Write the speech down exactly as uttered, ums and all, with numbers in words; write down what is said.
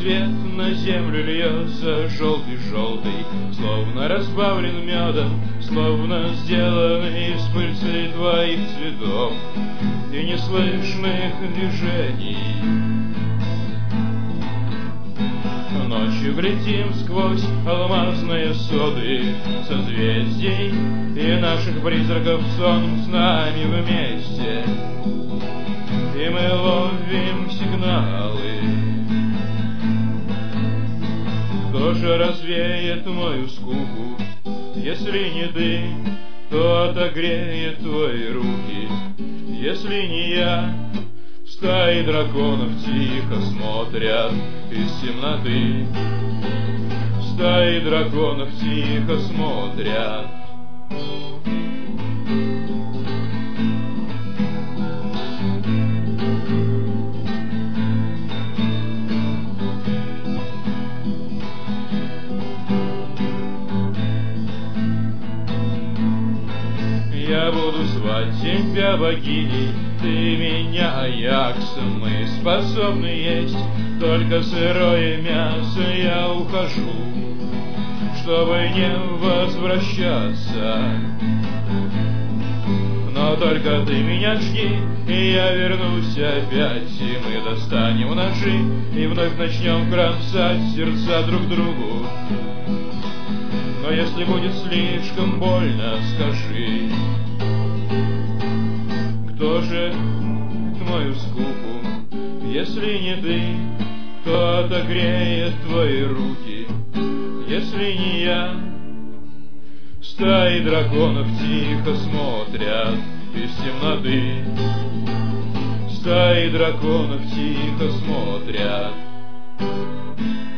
свет на землю льется, желтый-желтый, словно разбавлен медом, словно сделан из пыльцы твоих цветов и неслышных движений. Ночью глядим сквозь алмазные соды созвездий, и наших призраков сон с нами вместе, и мы ловим сигналы. Кто же развеет мою скуку? Если не ты, то отогреет твои руки. Если не я, стаи драконов тихо смотрят из темноты. Стаи драконов тихо смотрят. Я буду звать тебя богиней, ты меня Аяксом. Мы способны есть только сырое мясо. Я ухожу, чтобы не возвращаться. Но только ты меня жди, и я вернусь опять, и мы достанем ножи и вновь начнем кромсать сердца друг другу. Но если будет слишком больно, скажи, кто же мою скуку? Если не ты, то отогреет твои руки. Если не я, стаи драконов тихо смотрят из темноты. Стаи драконов тихо смотрят.